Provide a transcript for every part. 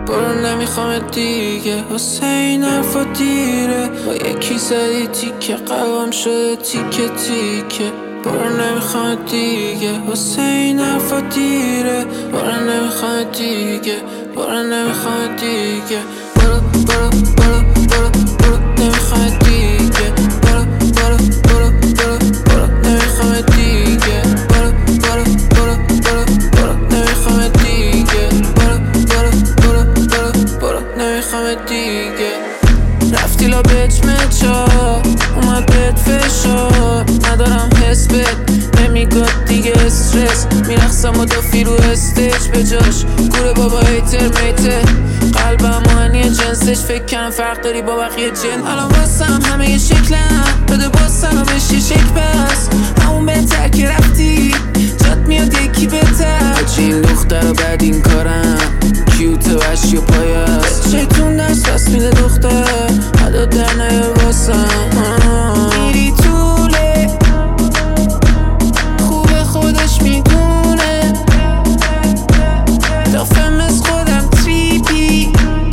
برو نمیخوام دیگه حسین حرفا دیره با یکی زدی تیکه قلبم شده تیکه تیکه برو نمیخوام دیگه حسین حرفا دیره برو نمیخوام دیگه برو نمیخوام دیگه برو برو برو برو برو نمیخوام دیگه برو برو برو برو برو نمیخوام دیگه برو برو برو برو برو نمیخوام دیگه برو برو برو برو برو نمیخوام دیگه رفتی لا بچمچا اومد بهت فشار ندارم حس بد نمیگاد دیگه استرس میرخصم و دافی رو استیج به جاش گوره بابا هیتر میته قلبم مهنی جنسش فکر کنم فرق داری با بقیه جن الان واسم همه یه شکلم بده باسم همش یه شک بس همون بهتر که رفتی جات میاد یکی بهتر حاجی این دختر بعد این کارم کیوت وشی و پایست شیطون دست بس میده دختر حدا در نیار واسم میری طوله خوبه خودش میدونه دافم از خودم تریپی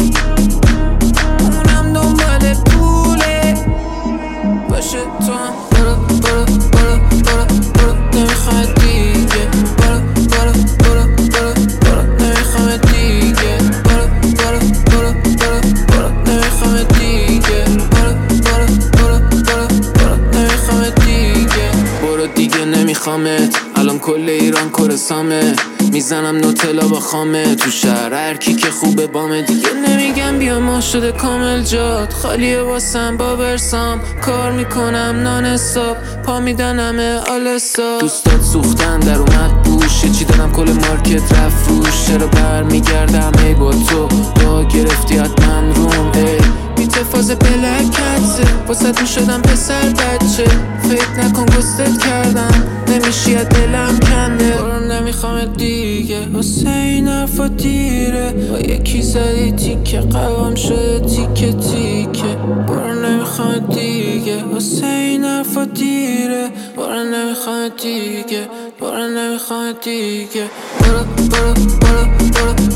اونم دنبال پوله باشه تو هم برو برو برو برو برو نمیخواد دیگه برو برو برو برو برو نمیخوام دیگه برو برو برو برو برو نمیخوام دیگه برو برو برو برو برو نمیخوام دیگه برو دیگه نمیخوامت الان کل ایران کرسامه میزنم نوتلا با خامه تو شهر هر کی که خوبه بامه دیگه نمیگم بیا ما شده کامل جات خالیه واسم با برسام کار میکنم نان حساب پا میدن همه آلسا دوستات سوختن در اومد بوش چی دارم کل مارکت رفت روش چرا برمیگردم ای با تو با گرفتی حتما روم ای میتفاز بلکتسه واسه تو شدم پسر بچه فکر نکن گستت کردم نمیشی از دلم کنده برو نمیخوام دیگه حسین حرفا دیره با یکی زدی تیکه قلبم شده تیکه تیکه برو نمیخوام دیگه حسین حرفا دیره برو نمیخوام دیگه برو نمیخوام دیگه برو برو برو برو